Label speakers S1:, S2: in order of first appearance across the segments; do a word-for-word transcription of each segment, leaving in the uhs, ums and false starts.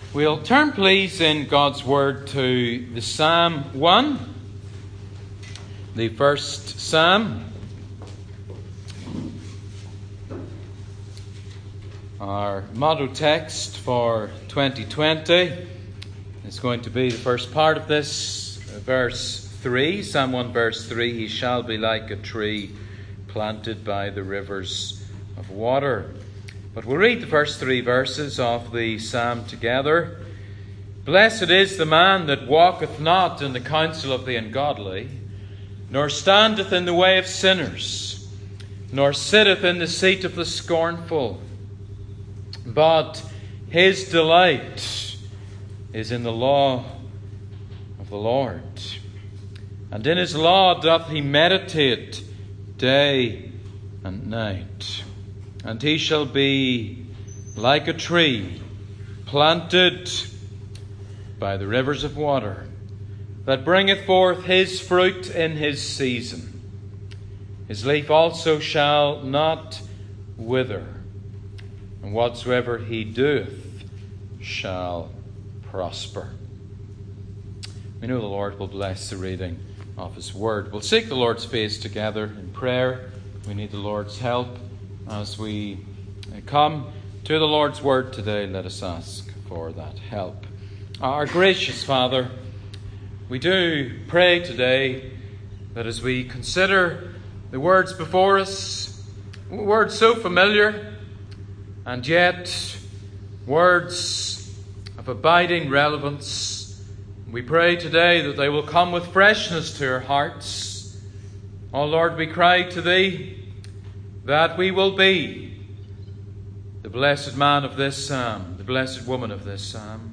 S1: We'll turn, please, in God's Word to the Psalm one, the first Psalm. Our motto text for twenty twenty is going to be the first part of this, verse three, Psalm one, verse three. He shall be like a tree planted by the rivers of water. But we'll read the first three verses of the psalm together. Blessed is the man that walketh not in the counsel of the ungodly, nor standeth in the way of sinners, nor sitteth in the seat of the scornful. But his delight is in the law of the Lord, and in his law doth he meditate day and night. And he shall be like a tree planted by the rivers of water, that bringeth forth his fruit in his season. His leaf also shall not wither, and whatsoever he doeth shall prosper. We know the Lord will bless the reading of his word. We'll seek the Lord's face together in prayer. We need the Lord's help. As we come to the Lord's word today, let us ask for that help. Our gracious Father, we do pray today that as we consider the words before us, words so familiar and yet words of abiding relevance, we pray today that they will come with freshness to our hearts. Oh Lord, we cry to Thee that we will be the blessed man of this psalm, the blessed woman of this psalm.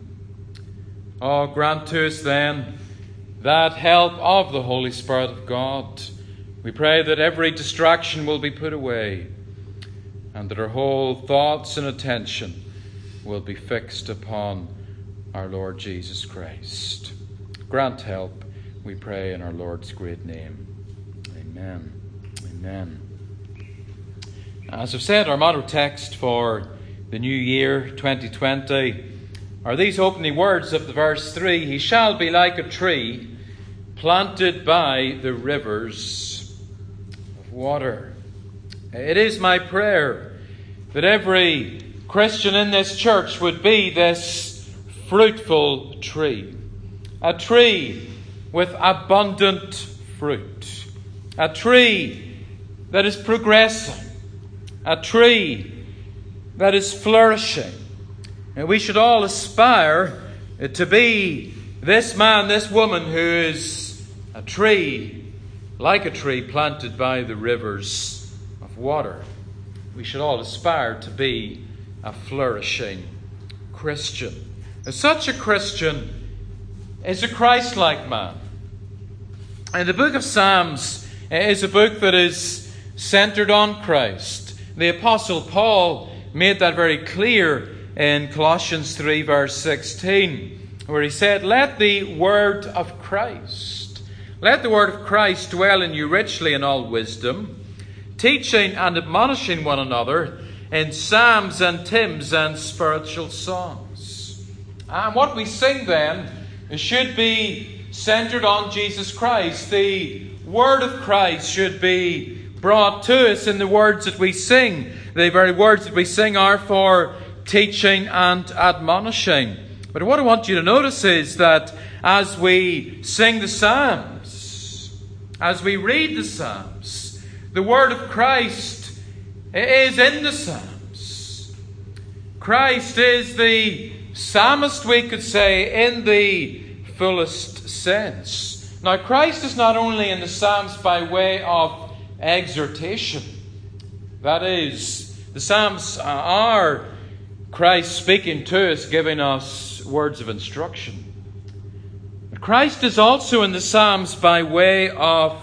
S1: Oh, grant to us then that help of the Holy Spirit of God. We pray that every distraction will be put away, and that our whole thoughts and attention will be fixed upon our Lord Jesus Christ. Grant help, we pray in our Lord's great name. Amen. Amen. As I've said, our motto text for the new year, twenty twenty, are these opening words of the verse three. He shall be like a tree planted by the rivers of water. It is my prayer that every Christian in this church would be this fruitful tree. A tree with abundant fruit. A tree that is progressing. A tree that is flourishing. And we should all aspire to be this man, this woman who is a tree, like a tree planted by the rivers of water. We should all aspire to be a flourishing Christian. Such a Christian is a Christ-like man. And the book of Psalms is a book that is centered on Christ. The Apostle Paul made that very clear in Colossians three, verse sixteen, where he said, Let the word of Christ, let the word of Christ dwell in you richly in all wisdom, teaching and admonishing one another in psalms and hymns and spiritual songs. And what we sing then should be centered on Jesus Christ. The word of Christ should be brought to us in the words that we sing. The very words that we sing are for teaching and admonishing. But what I want you to notice is that as we sing the Psalms, as we read the Psalms, the word of Christ is in the Psalms. Christ is the psalmist, we could say, in the fullest sense. Now, Christ is not only in the Psalms by way of exhortation. That is, the Psalms are Christ speaking to us, giving us words of instruction. But Christ is also in the Psalms by way of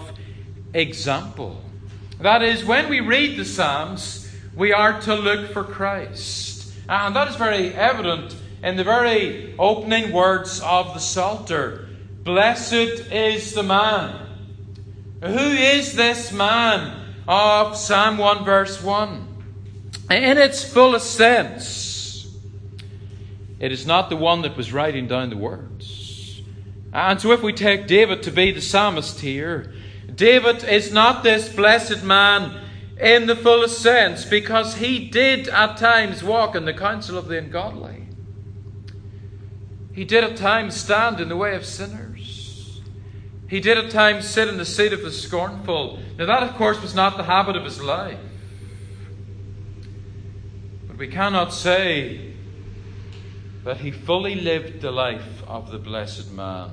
S1: example. That is, when we read the Psalms, we are to look for Christ. And that is very evident in the very opening words of the Psalter. Blessed is the man. Who is this man of Psalm one, verse one? In its fullest sense, It is not the one that was writing down the words. And so if we take David to be the psalmist here, David is not this blessed man in the fullest sense, because he did at times walk in the counsel of the ungodly. He did at times stand in the way of sinners. He did at times sit in the seat of the scornful. Now that, of course, was not the habit of his life. But we cannot say that he fully lived the life of the blessed man.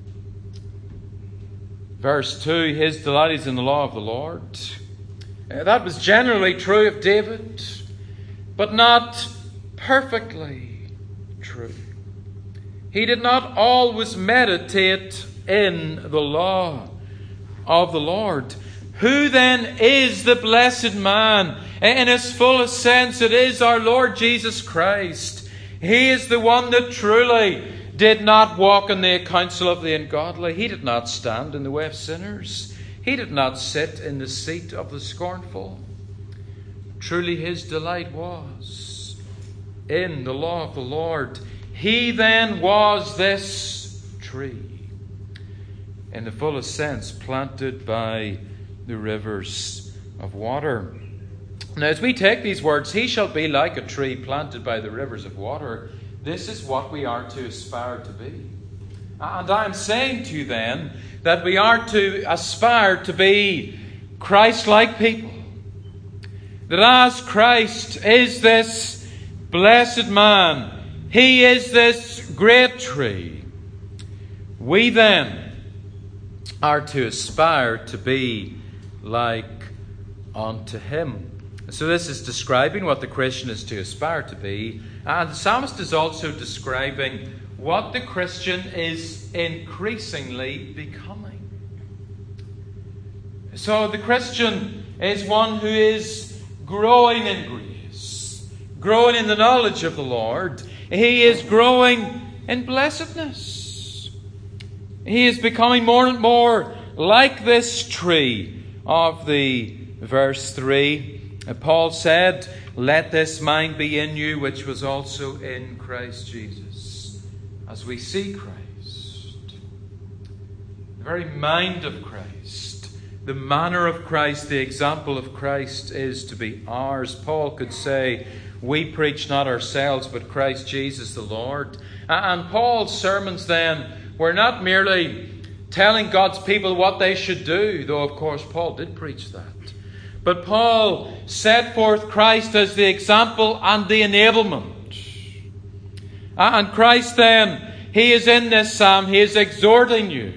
S1: Verse two, his delight is in the law of the Lord. Uh, that was generally true of David, but not perfectly true. He did not always meditate in the law of the Lord. Who then is the blessed man? In his fullest sense, it is our Lord Jesus Christ. He is the one that truly did not walk in the counsel of the ungodly. He did not stand in the way of sinners. He did not sit in the seat of the scornful. Truly his delight was in the law of the Lord. He then was this tree, in the fullest sense, planted by the rivers of water. Now, as we take these words, he shall be like a tree planted by the rivers of water, this is what we are to aspire to be. And I am saying to you then that we are to aspire to be Christ-like people. That as Christ is this blessed man, he is this great tree, we then are to aspire to be like unto him. So this is describing what the Christian is to aspire to be. And the psalmist is also describing what the Christian is increasingly becoming. So the Christian is one who is growing in grace, growing in the knowledge of the Lord. He is growing in blessedness. He is becoming more and more like this tree of the verse three. Paul said, let this mind be in you, which was also in Christ Jesus. As we see Christ, the very mind of Christ, the manner of Christ, the example of Christ is to be ours. Paul could say, we preach not ourselves, but Christ Jesus the Lord. And Paul's sermons then were not merely telling God's people what they should do, though of course Paul did preach that. But Paul set forth Christ as the example and the enablement. And Christ then, he is in this psalm, he is exhorting you.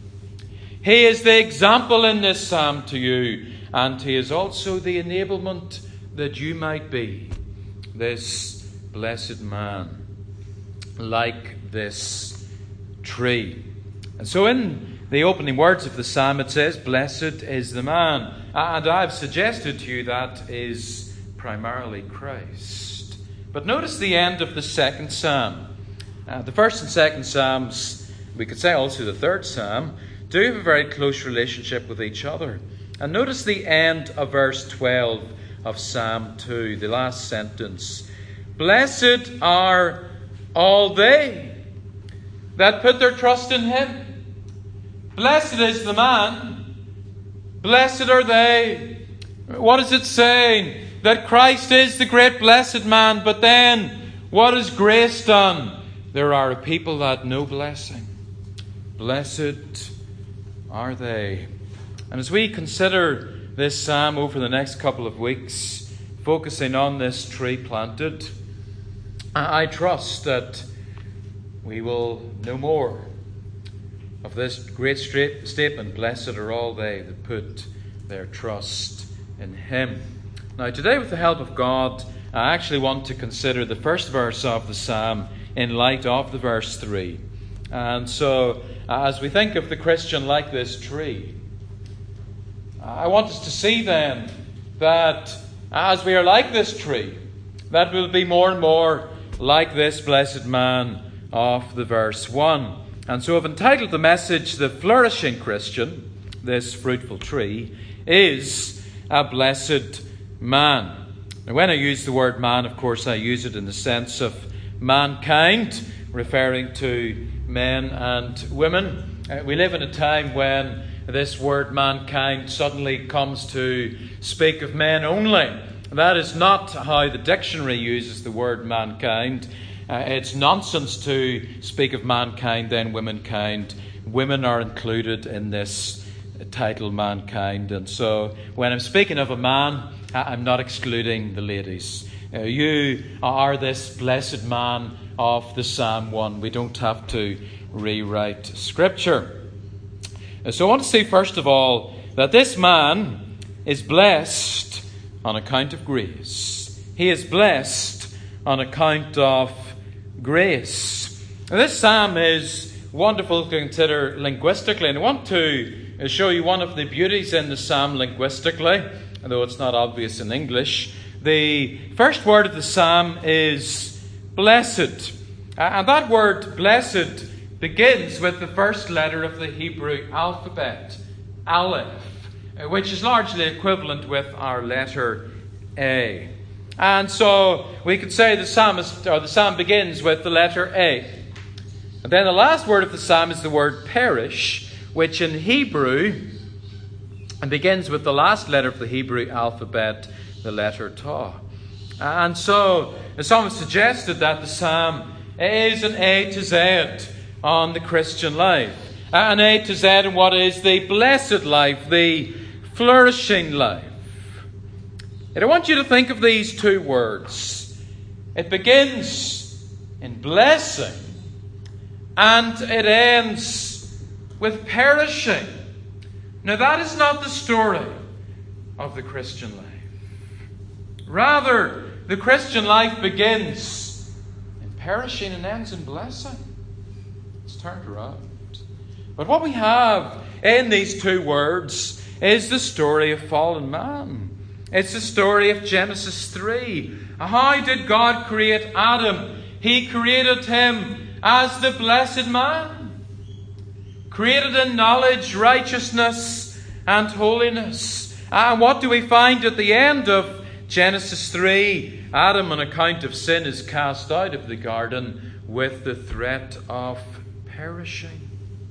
S1: He is the example in this psalm to you. And he is also the enablement that you might be this blessed man, like this tree. And so in the opening words of the psalm it says, blessed is the man. And I've suggested to you that is primarily Christ. But notice the end of the second psalm. Uh, the first and second psalms, we could say also the third psalm, do have a very close relationship with each other. And notice the end of verse twelve of Psalm two, the last sentence. Blessed are all they that put their trust in him. Blessed is the man. Blessed are they. What is it saying? That Christ is the great blessed man, but then what has grace done? There are a people that know blessing. Blessed are they. And as we consider this psalm over the next couple of weeks, focusing on this tree planted, I trust that we will know more of this great statement, blessed are all they that put their trust in him. Now today, with the help of God, I actually want to consider the first verse of the psalm in light of the verse three. And so, as we think of the Christian like this tree, I want us to see then that as we are like this tree, that we'll be more and more like this blessed man of the verse one. And so I've entitled the message, The Flourishing Christian, this fruitful tree, is a blessed man. Now when I use the word man, of course I use it in the sense of mankind, referring to men and women. Uh, we live in a time when this word mankind suddenly comes to speak of men only. That is not how the dictionary uses the word mankind. Uh, it's nonsense to speak of mankind, then womankind. Women are included in this title, mankind. And so when I'm speaking of a man, I'm not excluding the ladies. Uh, you are this blessed man of the Psalm one. We don't have to rewrite Scripture. Uh, so I want to say, first of all, that this man is blessed on account of grace. He is blessed on account of grace. Now, this psalm is wonderful to consider linguistically, and I want to show you one of the beauties in the psalm linguistically, although it's not obvious in English. The first word of the psalm is blessed, and that word blessed begins with the first letter of the Hebrew alphabet, Aleph, which is largely equivalent with our letter A. And so we could say the psalmist, or the psalm begins with the letter A. And then the last word of the psalm is the word perish, which in Hebrew and begins with the last letter of the Hebrew alphabet, the letter Ta. And so the psalmist suggested that the psalm is an A to Z on the Christian life. An A to Z in what is the blessed life, the flourishing life. And I want you to think of these two words. It begins in blessing and it ends with perishing. Now that is not the story of the Christian life. Rather, the Christian life begins in perishing and ends in blessing. It's turned around. But what we have in these two words is the story of fallen man. It's the story of Genesis three. How did God create Adam? He created him as the blessed man. Created in knowledge, righteousness, and holiness. And what do we find at the end of Genesis three? Adam, on account of sin, is cast out of the garden with the threat of perishing.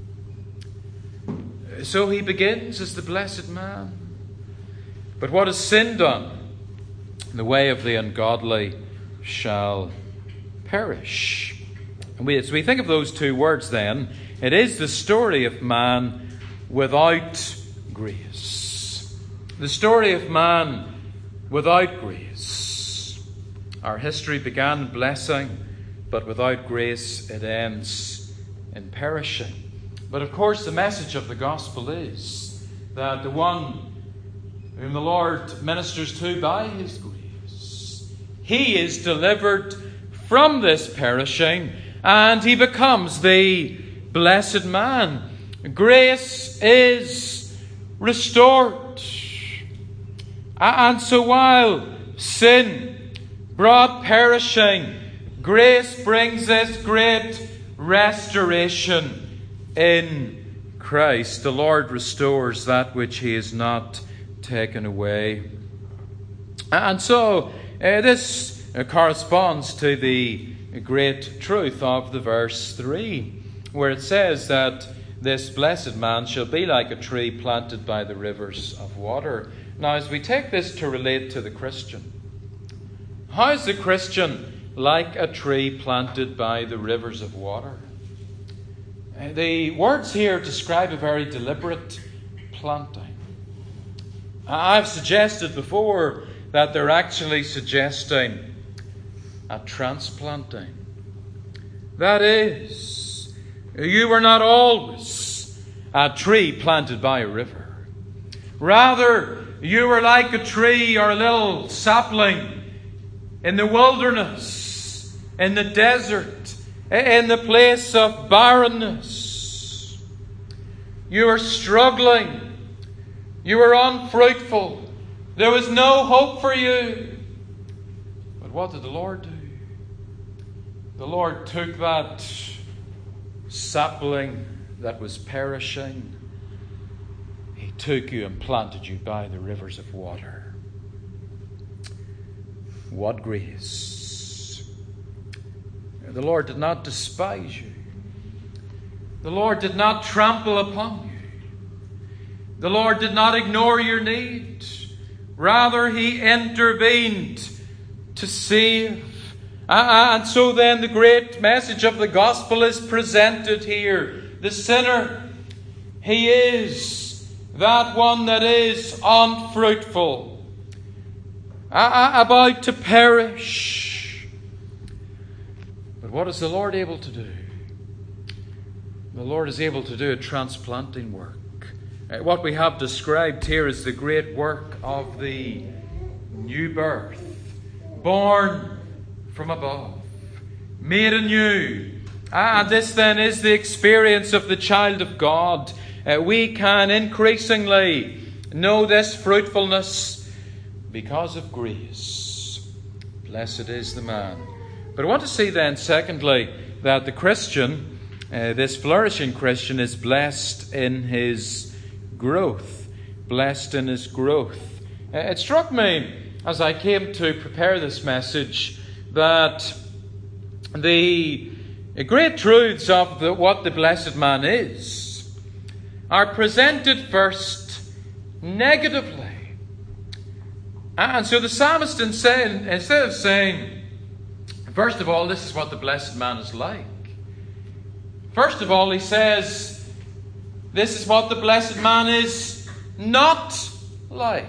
S1: So he begins as the blessed man. But what has sin done? The way of the ungodly shall perish. And we, as we think of those two words then, it is the story of man without grace. The story of man without grace. Our history began in blessing, but without grace it ends in perishing. But of course the message of the gospel is that the one whom the Lord ministers to by his grace, he is delivered from this perishing and he becomes the blessed man. Grace is restored. And so while sin brought perishing, grace brings this great restoration in Christ. The Lord restores that which he has not taken away. And so uh, this uh, corresponds to the great truth of the verse three, where it says that this blessed man shall be like a tree planted by the rivers of water. Now, as we take this to relate to the Christian, how is the Christian like a tree planted by the rivers of water? Uh, the words here describe a very deliberate planting. I've suggested before that they're actually suggesting a transplanting. That is, you were not always a tree planted by a river. Rather, you were like a tree or a little sapling in the wilderness, in the desert, in the place of barrenness. You were struggling. You were unfruitful. There was no hope for you. But what did the Lord do? The Lord took that sapling that was perishing. He took you and planted you by the rivers of water. What grace! The Lord did not despise you. The Lord did not trample upon you. The Lord did not ignore your need. Rather, He intervened to save. And so then the great message of the gospel is presented here. The sinner, he is that one that is unfruitful, about to perish. But what is the Lord able to do? The Lord is able to do a transplanting work. What we have described here is the great work of the new birth, born from above, made anew. And this then is the experience of the child of God. Uh, we can increasingly know this fruitfulness because of grace. Blessed is the man. But I want to see then, secondly, that the Christian, uh, this flourishing Christian, is blessed in his growth. Blessed in his growth. Uh, it struck me as I came to prepare this message that the great truths of the, what the blessed man is are presented first negatively. And so the psalmist, instead of saying, first of all, this is what the blessed man is like, first of all, he says, this is what the blessed man is not like.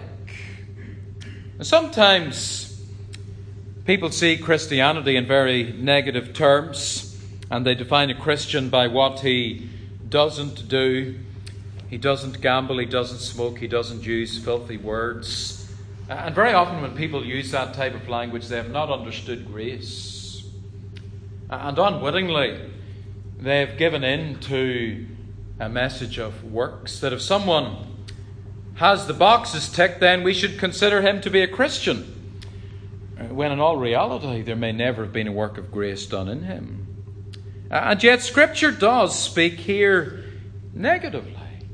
S1: And sometimes people see Christianity in very negative terms, and they define a Christian by what he doesn't do. He doesn't gamble, he doesn't smoke, he doesn't use filthy words. And very often when people use that type of language, they have not understood grace. And unwittingly, they have given in to a message of works, that if someone has the boxes ticked, then we should consider him to be a Christian. When in all reality, there may never have been a work of grace done in him. And yet Scripture does speak here negatively.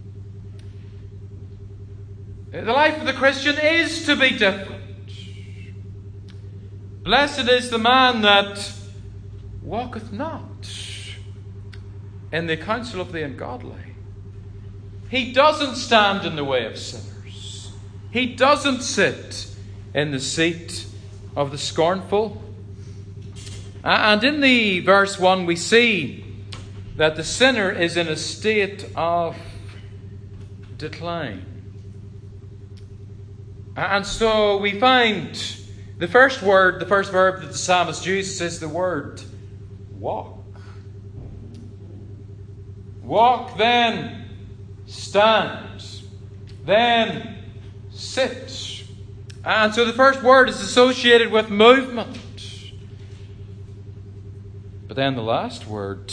S1: The life of the Christian is to be different. Blessed is the man that walketh not in the counsel of the ungodly. He doesn't stand in the way of sinners. He doesn't sit in the seat of the scornful. And in the verse one we see that the sinner is in a state of decline. And so we find the first word, the first verb that the psalmist uses is the word walk. Walk, then stand, then sit. And so the first word is associated with movement. But then the last word,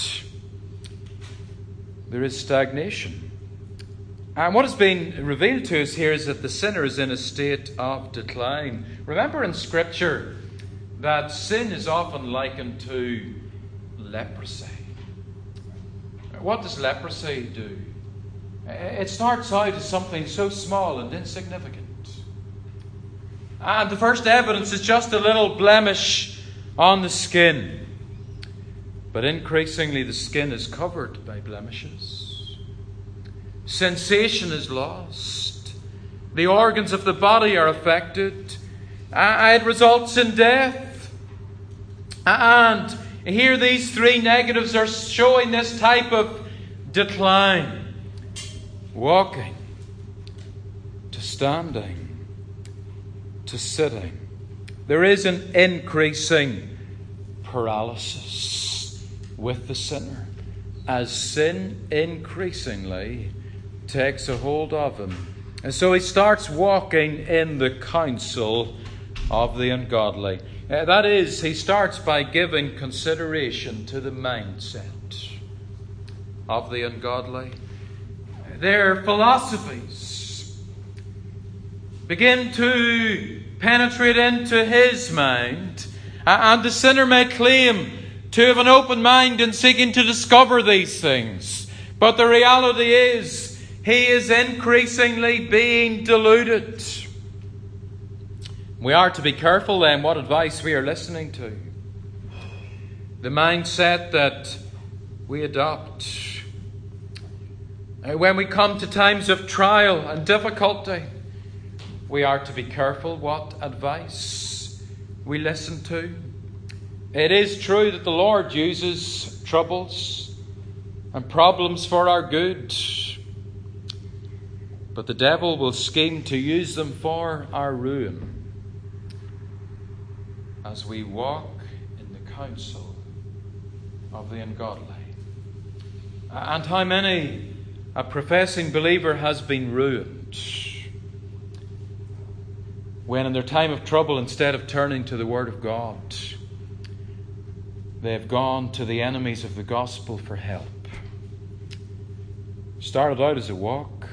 S1: there is stagnation. And what has been revealed to us here is that the sinner is in a state of decline. Remember in Scripture that sin is often likened to leprosy. What does leprosy do? It starts out as something so small and insignificant. And the first evidence is just a little blemish on the skin. But increasingly the skin is covered by blemishes. Sensation is lost. The organs of the body are affected. It results in death. And here these three negatives are showing this type of decline. Walking, to standing, to sitting. There is an increasing paralysis with the sinner as sin increasingly takes a hold of him. And so he starts walking in the counsel of the ungodly. Uh, that is, he starts by giving consideration to the mindset of the ungodly. Their philosophies begin to penetrate into his mind, and the sinner may claim to have an open mind in seeking to discover these things. But the reality is, he is increasingly being deluded. We are to be careful then what advice we are listening to. the mindset that we adopt when we come to times of trial and difficulty. We are to be careful what advice we listen to. It is true that the Lord uses troubles and problems for our good, but the devil will scheme to use them for our ruin as we walk in the counsel of the ungodly. And how many a professing believer has been ruined when in their time of trouble, instead of turning to the Word of God, they have gone to the enemies of the gospel for help. Started out as a walk,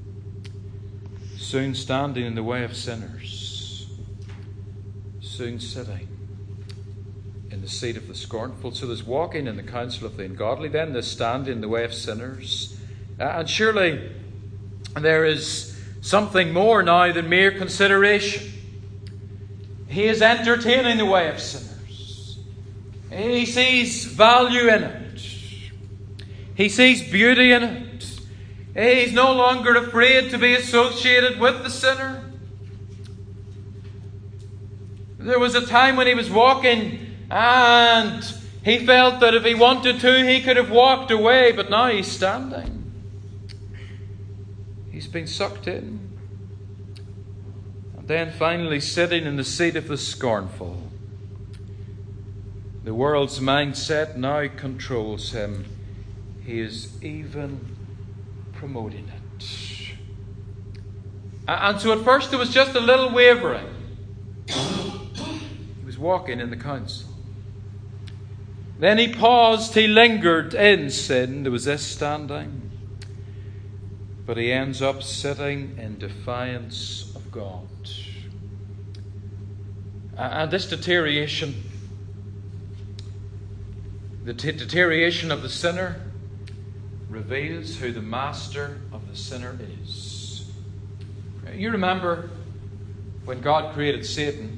S1: soon standing in the way of sinners, soon sitting in the seat of the scornful. So there's walking in the counsel of the ungodly, then there's standing in the way of sinners. Uh, and surely there is something more now than mere consideration. He is entertaining the way of sinners. He sees value in it. He sees beauty in it. He's no longer afraid to be associated with the sinner. There was a time when he was walking and he felt that if he wanted to, he could have walked away, but now he's standing. He's been sucked in. And then finally sitting in the seat of the scornful. The world's mindset now controls him. He is even promoting it. And so at first there was just a little wavering. He was walking in the counsel. Then he paused, he lingered in sin. There was this standing. But he ends up sitting in defiance of God. And this deterioration, the t- deterioration of the sinner, reveals who the master of the sinner is. You remember when God created Satan,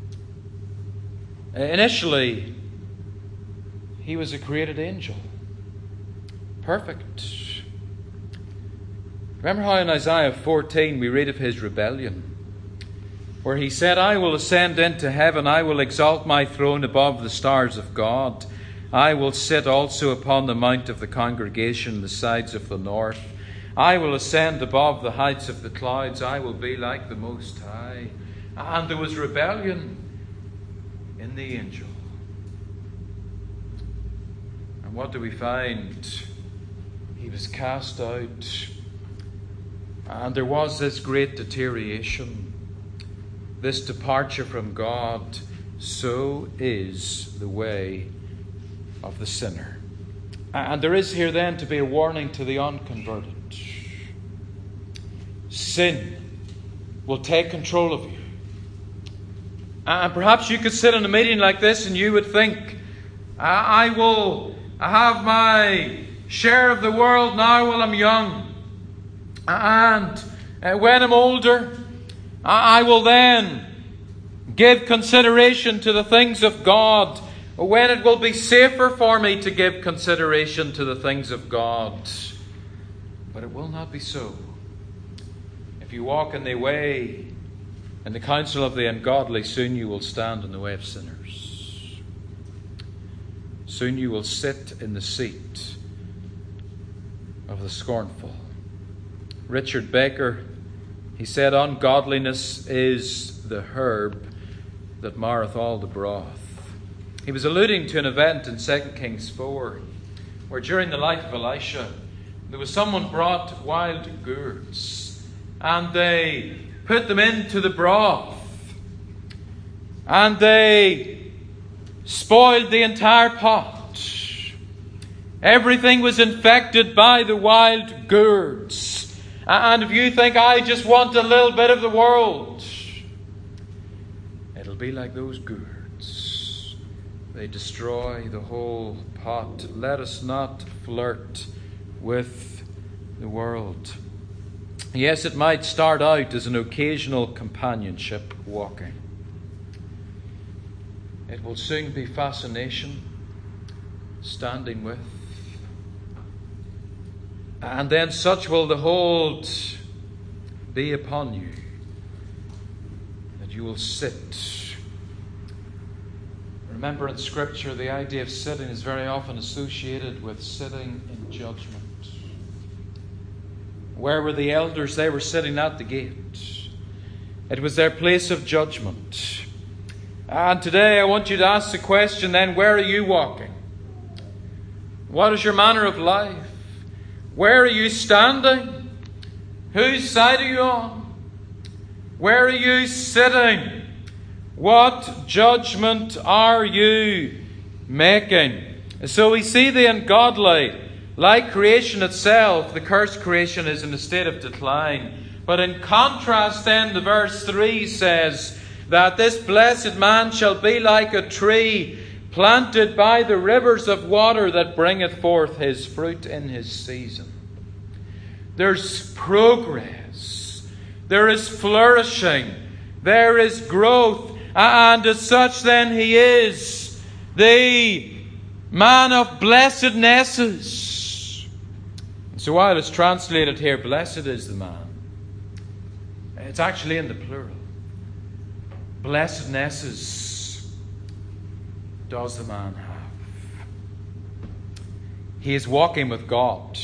S1: initially he was a created angel, perfect. Remember how in Isaiah fourteen we read of his rebellion, where he said, I will ascend into heaven, I will exalt my throne above the stars of God. I will sit also upon the mount of the congregation, the sides of the north. I will ascend above the heights of the clouds. I will be like the Most High. And there was rebellion in the angel. And what do we find? He was cast out. And there was this great deterioration, this departure from God. So is the way of the sinner. And there is here then to be a warning to the unconverted. Sin will take control of you. And perhaps you could sit in a meeting like this and you would think, I will have my share of the world now while I'm young. And when I'm older, I will then give consideration to the things of God, when it will be safer for me to give consideration to the things of God. But it will not be so. If you walk in the way, in the counsel of the ungodly, soon you will stand in the way of sinners. Soon you will sit in the seat of the scornful. Richard Baker, he said, ungodliness is the herb that marreth all the broth. He was alluding to an event in Second Kings four, where during the life of Elisha, there was someone brought wild gourds, and they put them into the broth, and they spoiled the entire pot. Everything was infected by the wild gourds. And if you think, I just want a little bit of the world, it'll be like those gourds. They destroy the whole pot. Let us not flirt with the world. Yes, it might start out as an occasional companionship walking. It will soon be fascination. standing with. And then such will the hold be upon you, that you will sit. Remember, in Scripture, the idea of sitting is very often associated with sitting in judgment. Where were the elders? They were sitting at the gate. It was their place of judgment. And today I want you to ask the question then, where are you walking? What is your manner of life? Where are you standing? Whose side are you on? Where are you sitting? What judgment are you making? So we see the ungodly, like creation itself, the cursed creation is in a state of decline. But in contrast then, the verse three says that this blessed man shall be like a tree planted by the rivers of water that bringeth forth his fruit in his season. There's progress. There is flourishing. There is growth. And as such then he is the man of blessednesses. So while it's translated here, blessed is the man, it's actually in the plural. Blessednesses does the man have. He is walking with God.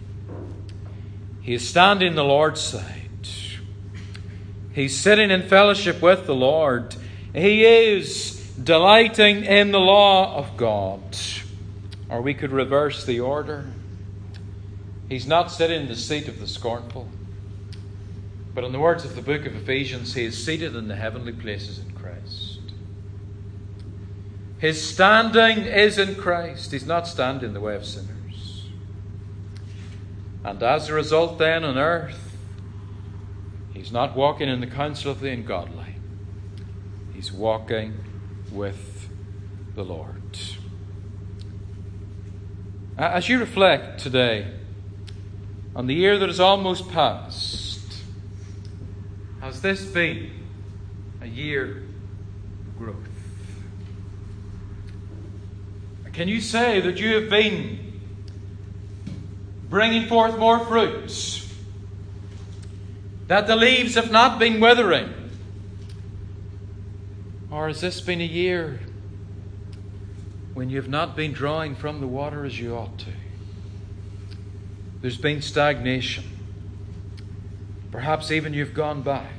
S1: He is standing the Lord's side. He's sitting in fellowship with the Lord. He is delighting in the law of God. Or we could reverse the order. He's not sitting in the seat of the scornful. But in the words of the book of Ephesians, he is seated in the heavenly places in Christ. His standing is in Christ. He's not standing in the way of sinners. And as a result then on earth, he's not walking in the counsel of the ungodly. He's walking with the Lord. As you reflect today on the year that is almost past, has this been a year of growth? Can you say that you have been bringing forth more fruits? That the leaves have not been withering? Or has this been a year when you have not been drawing from the water as you ought to? There's been stagnation. Perhaps even you've gone back.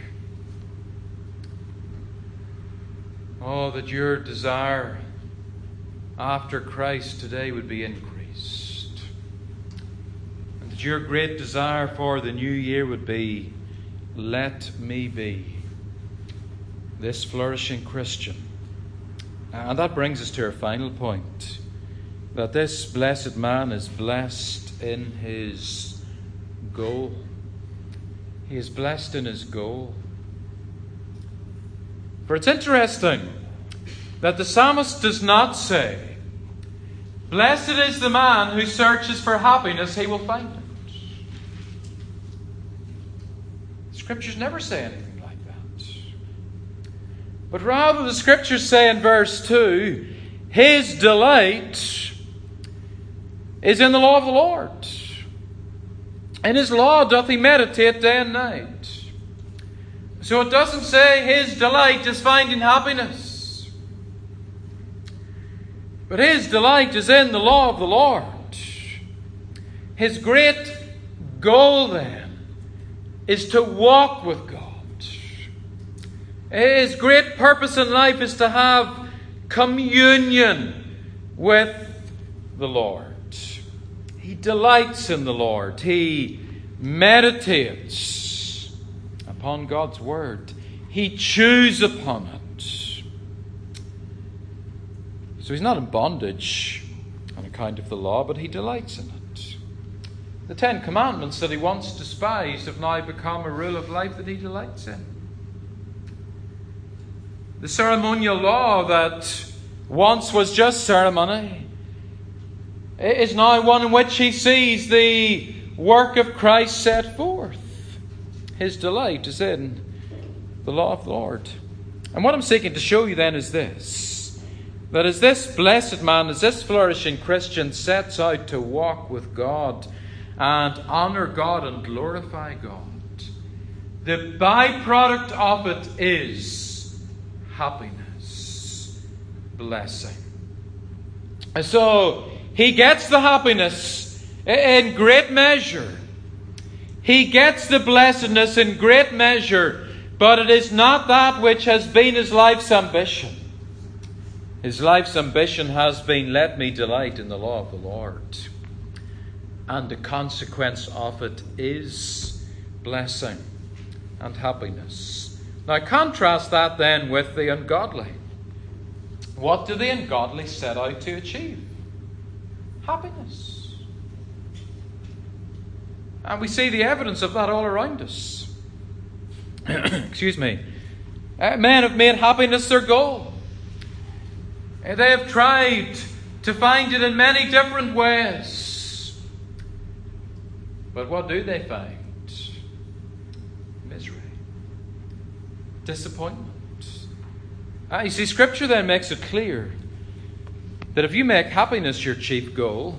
S1: Oh, that your desire after Christ today would be increased. And that your great desire for the new year would be, let me be this flourishing Christian. And that brings us to our final point, that this blessed man is blessed in his goal. He is blessed in his goal. For it's interesting that the psalmist does not say, blessed is the man who searches for happiness, he will find it. Scriptures never say anything like that. But rather the Scriptures say in verse two, his delight is in the law of the Lord. In his law doth he meditate day and night. So it doesn't say his delight is finding happiness. But his delight is in the law of the Lord. His great goal then is to walk with God. His great purpose in life is to have communion with the Lord. He delights in the Lord. He meditates upon God's word. He chews upon it. So he's not in bondage on account of the law, but he delights in it. The Ten Commandments that he once despised have now become a rule of life that he delights in. The ceremonial law that once was just ceremony is now one in which he sees the work of Christ set forth. His delight is in the law of the Lord. And what I'm seeking to show you then is this, that as this blessed man, as this flourishing Christian sets out to walk with God and honour God and glorify God, the byproduct of it is happiness, blessing. And so he gets the happiness in great measure. He gets the blessedness in great measure, but it is not that which has been his life's ambition. His life's ambition has been, let me delight in the law of the Lord. And the consequence of it is blessing and happiness. Now contrast that then with the ungodly. What do the ungodly set out to achieve? Happiness. And we see the evidence of that all around us. Excuse me. Uh, men have made happiness their goal. Uh, they have tried to find it in many different ways. But what do they find? Misery. Disappointment. Ah, you see, Scripture then makes it clear that if you make happiness your chief goal,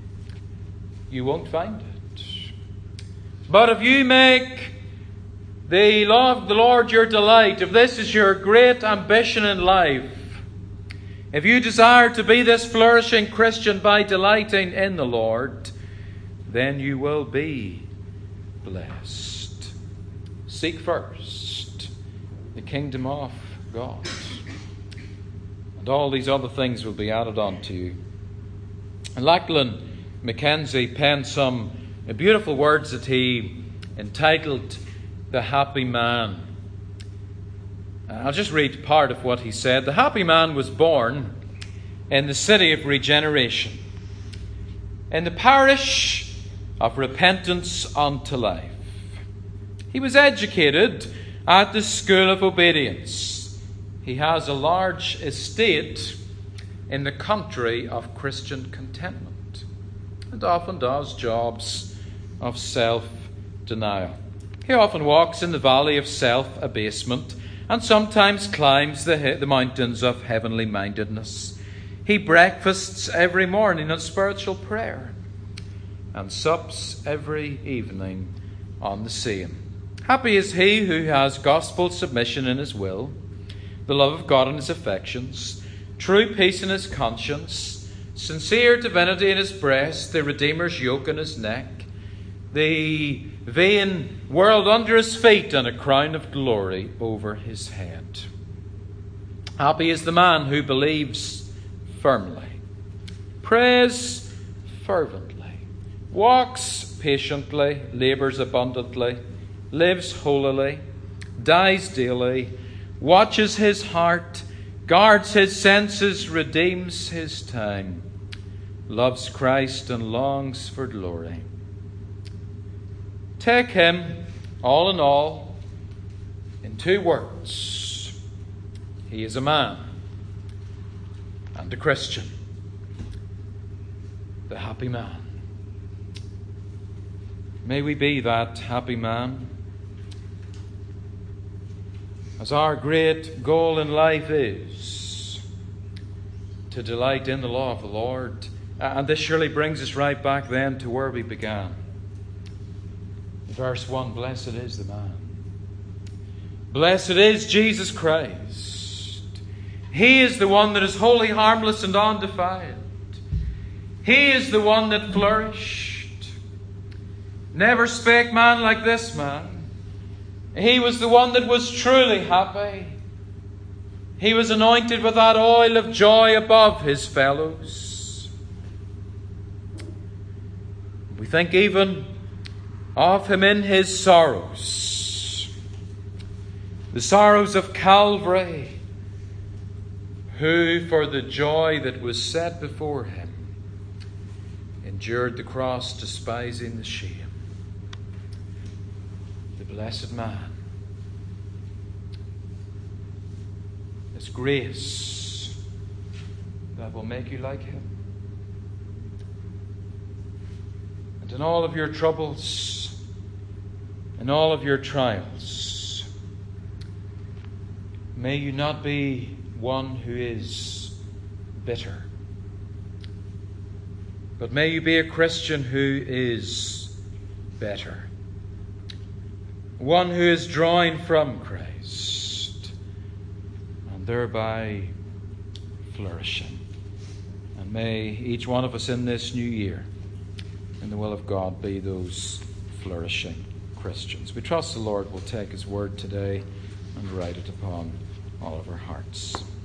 S1: you won't find it. But if you make the law of the Lord your delight, if this is your great ambition in life, if you desire to be this flourishing Christian by delighting in the Lord, then you will be blessed. Seek first the kingdom of God, and all these other things will be added on to you. And Lachlan Mackenzie penned some beautiful words that he entitled The Happy Man. I'll just read part of what he said. The happy man was born in the city of regeneration, in the parish of repentance unto life. He was educated at the school of obedience. He has a large estate in the country of Christian contentment, and often does jobs of self-denial. He often walks in the valley of self-abasement and sometimes climbs the, the mountains of heavenly mindedness. He breakfasts every morning on spiritual prayer and sups every evening on the same. Happy is he who has gospel submission in his will, the love of God in his affections, true peace in his conscience, sincere divinity in his breast, the Redeemer's yoke in his neck, the vain world under his feet, and a crown of glory over his head. Happy is the man who believes firmly, prays fervently, walks patiently, labours abundantly, lives holily, dies daily, watches his heart, guards his senses, redeems his time, loves Christ and longs for glory. Take him, all in all, in two words. He is a man and a Christian. The happy man. May we be that happy man. As our great goal in life is to delight in the law of the Lord. And this surely brings us right back then to where we began. Verse one, blessed is the man. Blessed is Jesus Christ. He is the one that is wholly harmless and undefiled. He is the one that flourished. Never spake man like this man. He was the one that was truly happy. He was anointed with that oil of joy above his fellows. We think even of him in his sorrows, the sorrows of Calvary, who for the joy that was set before him endured the cross, despising the shame. The blessed man. It's grace that will make you like him. And in all of your troubles, in all of your trials, may you not be one who is bitter. But may you be a Christian who is better. One who is drawing from Christ and thereby flourishing. And may each one of us in this new year, in the will of God, be those flourishing Christians. We trust the Lord will take His word today and write it upon all of our hearts.